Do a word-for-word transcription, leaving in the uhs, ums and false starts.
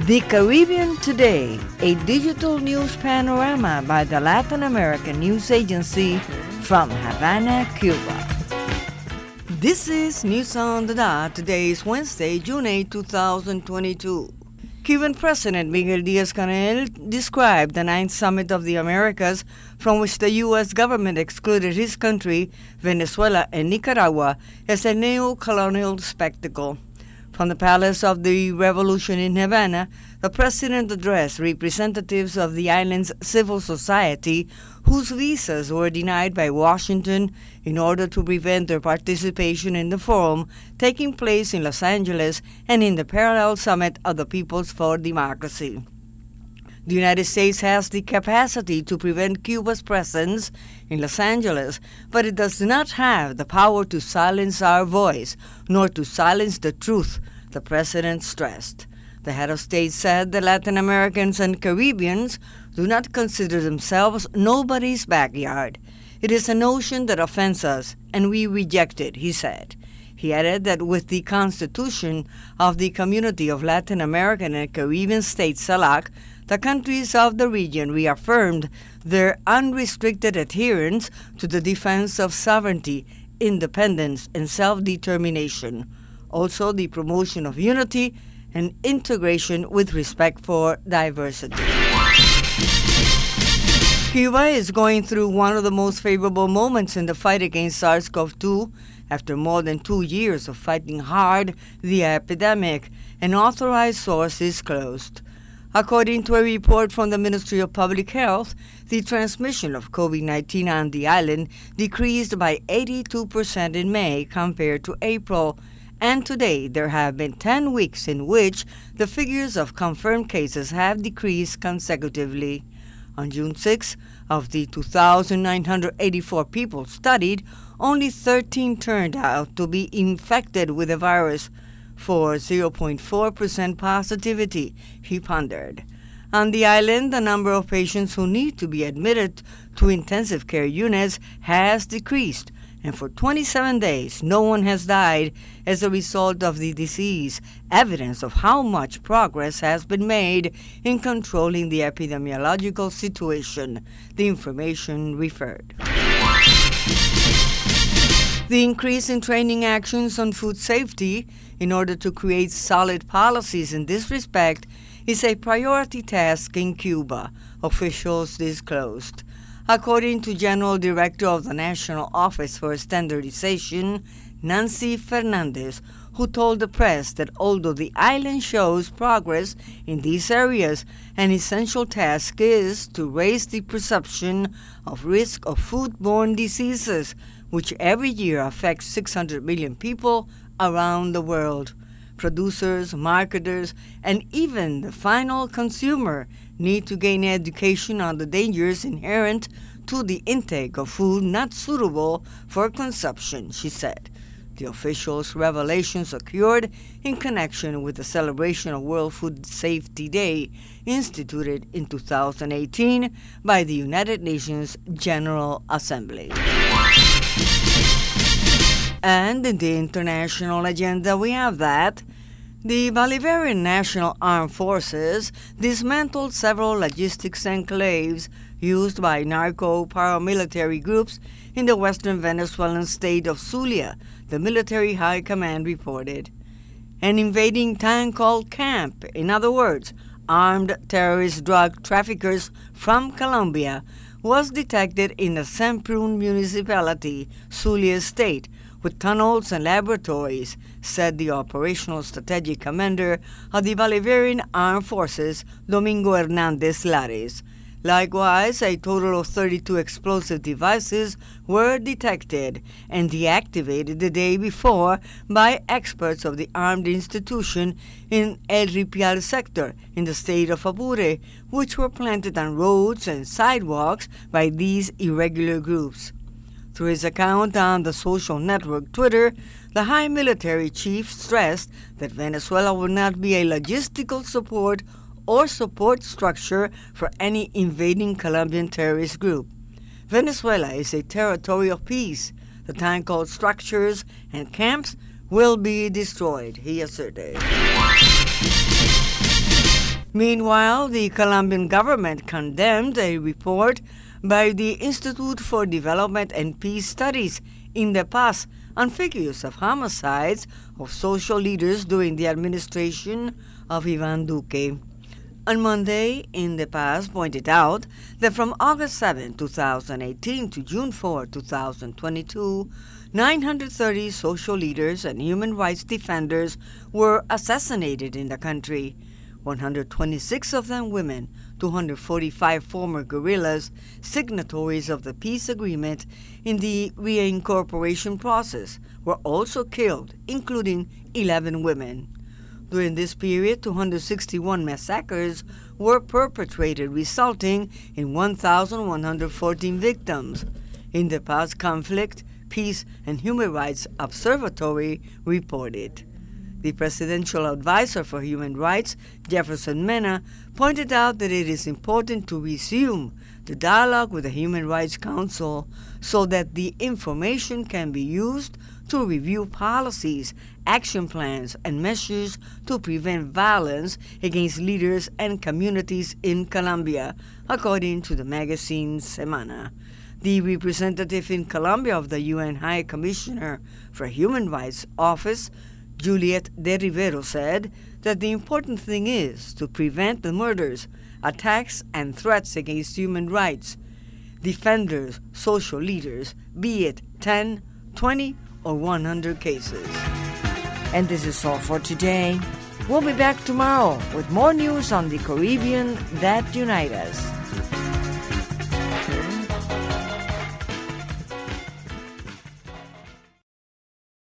The Caribbean Today, a digital news panorama by the Latin American News Agency from Havana, Cuba. This is News on the Dot. Today is Wednesday, June eighth, twenty twenty-two. Cuban President Miguel Díaz-Canel described the ninth Summit of the Americas, from which the U S government excluded his country, Venezuela, and Nicaragua, as a neo-colonial spectacle. From the Palace of the Revolution in Havana, the president addressed representatives of the island's civil society whose visas were denied by Washington in order to prevent their participation in the forum taking place in Los Angeles and in the parallel summit of the Peoples for Democracy. The United States has the capacity to prevent Cuba's presence in Los Angeles, but it does not have the power to silence our voice, nor to silence the truth, the president stressed. The head of state said that Latin Americans and Caribbeans do not consider themselves nobody's backyard. It is a notion that offends us, and we reject it, he said. He added that with the Constitution of the Community of Latin American and Caribbean States, CELAC, the countries of the region reaffirmed their unrestricted adherence to the defense of sovereignty, independence, and self-determination. Also, the promotion of unity and integration with respect for diversity. Cuba is going through one of the most favorable moments in the fight against SARS-C o V two after more than two years of fighting hard the epidemic. An authorized source is closed. According to a report from the Ministry of Public Health, the transmission of COVID nineteen on the island decreased by eighty-two percent in May compared to April, and today there have been ten weeks in which the figures of confirmed cases have decreased consecutively. On June sixth, of the two thousand nine hundred eighty-four people studied, only thirteen turned out to be infected with the virus, for zero point four percent positivity, he pondered. On the island, the number of patients who need to be admitted to intensive care units has decreased, and for twenty-seven days, no one has died as a result of the disease, evidence of how much progress has been made in controlling the epidemiological situation, the information referred. The increase in training actions on food safety in order to create solid policies in this respect is a priority task in Cuba, officials disclosed. According to General Director of the National Office for Standardization, Nancy Fernandez, who told the press that although the island shows progress in these areas, an essential task is to raise the perception of risk of foodborne diseases, which every year affects six hundred million people around the world. Producers, marketers, and even the final consumer need to gain education on the dangers inherent to the intake of food not suitable for consumption, she said. The official's revelations occurred in connection with the celebration of World Food Safety Day, instituted in two thousand eighteen by the United Nations General Assembly. And in the international agenda, we have that the Bolivarian National Armed Forces dismantled several logistics enclaves used by narco-paramilitary groups in the western Venezuelan state of Zulia, the military high command reported. An invading tank called Camp, in other words, armed terrorist drug traffickers from Colombia, was detected in the Semprún municipality, Zulia state, with tunnels and laboratories, said the operational strategic commander of the Bolivarian Armed Forces, Domingo Hernández Lares. Likewise, a total of thirty-two explosive devices were detected and deactivated the day before by experts of the armed institution in El Ripial sector in the state of Apure, which were planted on roads and sidewalks by these irregular groups. Through his account on the social network Twitter, the high military chief stressed that Venezuela will not be a logistical support or support structure for any invading Colombian terrorist group. Venezuela is a territory of peace. The time-called structures and camps will be destroyed, he asserted. Meanwhile, the Colombian government condemned a report by the Institute for Development and Peace Studies in La Paz on figures of homicides of social leaders during the administration of Iván Duque. On Monday, in La Paz pointed out that from August seventh, twenty eighteen to June fourth, twenty twenty-two, nine hundred thirty social leaders and human rights defenders were assassinated in the country, one hundred twenty-six of them women, two hundred forty-five former guerrillas, signatories of the peace agreement in the reincorporation process, were also killed, including eleven women. During this period, two hundred sixty-one massacres were perpetrated, resulting in one thousand one hundred fourteen victims. In the past conflict, Peace and Human Rights Observatory reported. The Presidential Advisor for Human Rights, Jefferson Mena, pointed out that it is important to resume the dialogue with the Human Rights Council so that the information can be used to review policies, action plans, and measures to prevent violence against leaders and communities in Colombia, according to the magazine Semana. The representative in Colombia of the U N High Commissioner for Human Rights Office, Juliet de Rivero, said that the important thing is to prevent the murders, attacks, and threats against human rights. Defenders, social leaders, be it ten, twenty, or one hundred cases. And this is all for today. We'll be back tomorrow with more news on the Caribbean that unite us.